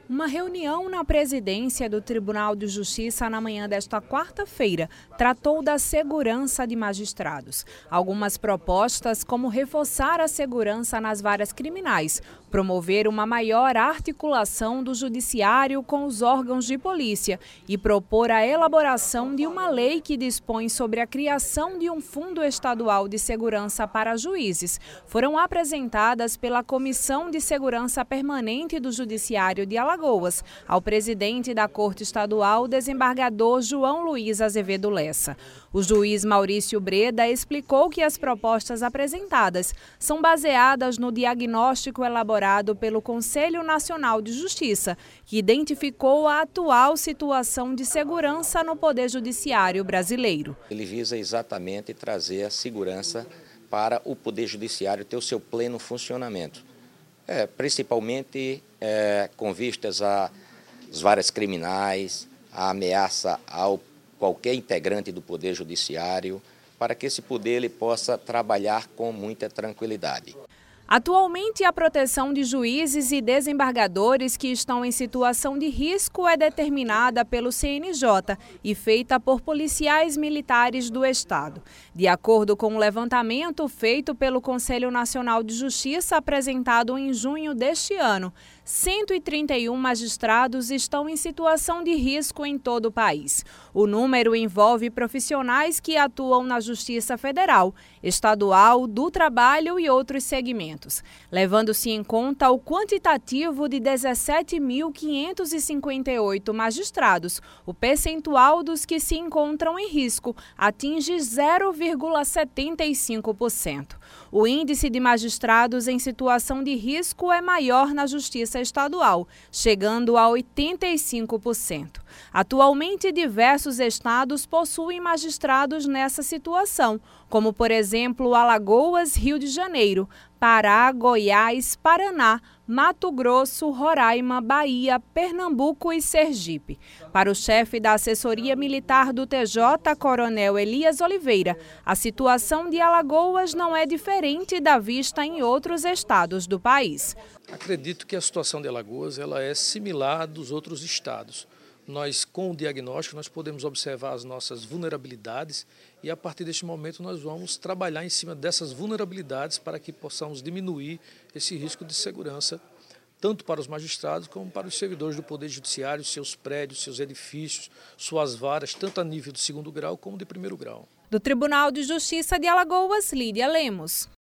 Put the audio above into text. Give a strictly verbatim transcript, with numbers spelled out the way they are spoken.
Uma reunião na presidência do Tribunal de Justiça na manhã desta quarta-feira tratou da segurança de magistrados. Algumas propostas, como reforçar a segurança nas varas criminais, promover uma maior articulação do judiciário com os órgãos de polícia e propor a elaboração de uma lei que dispõe sobre a criação de um fundo estadual de segurança para juízes, foram apresentadas pela Comissão de Segurança Permanente do Judiciário de Alagoas. Alagoas, ao presidente da Corte Estadual, desembargador João Luiz Azevedo Lessa. O juiz Maurício Breda explicou que as propostas apresentadas são baseadas no diagnóstico elaborado pelo Conselho Nacional de Justiça, que identificou a atual situação de segurança no Poder Judiciário brasileiro. Ele visa exatamente trazer a segurança para o Poder Judiciário ter o seu pleno funcionamento. É, principalmente é, com vistas às varas criminais, à ameaça ao qualquer integrante do Poder Judiciário, para que esse poder ele possa trabalhar com muita tranquilidade. Atualmente, a proteção de juízes e desembargadores que estão em situação de risco é determinada pelo C N J e feita por policiais militares do Estado. De acordo com o levantamento feito pelo Conselho Nacional de Justiça apresentado em junho deste ano, cento e trinta e um magistrados estão em situação de risco em todo o país. O número envolve profissionais que atuam na Justiça Federal, Estadual, do Trabalho e outros segmentos. Levando-se em conta o quantitativo de dezessete mil quinhentos e cinquenta e oito magistrados, o percentual dos que se encontram em risco atinge zero vírgula setenta e cinco por cento. O índice de magistrados em situação de risco é maior na Justiça Estadual, chegando a oitenta e cinco por cento. Atualmente, diversos estados possuem magistrados nessa situação, como, por exemplo, Alagoas, Rio de Janeiro, Pará, Goiás, Paraná, Mato Grosso, Roraima, Bahia, Pernambuco e Sergipe. Para o chefe da assessoria militar do T J, Coronel Elias Oliveira, a situação de Alagoas não é diferente da vista em outros estados do país. Acredito que a situação de Alagoas ela é similar à dos outros estados. Nós, com o diagnóstico, nós podemos observar as nossas vulnerabilidades e, a partir deste momento, nós vamos trabalhar em cima dessas vulnerabilidades para que possamos diminuir esse risco de segurança, tanto para os magistrados como para os servidores do Poder Judiciário, seus prédios, seus edifícios, suas varas, tanto a nível de segundo grau como de primeiro grau. Do Tribunal de Justiça de Alagoas, Lídia Lemos.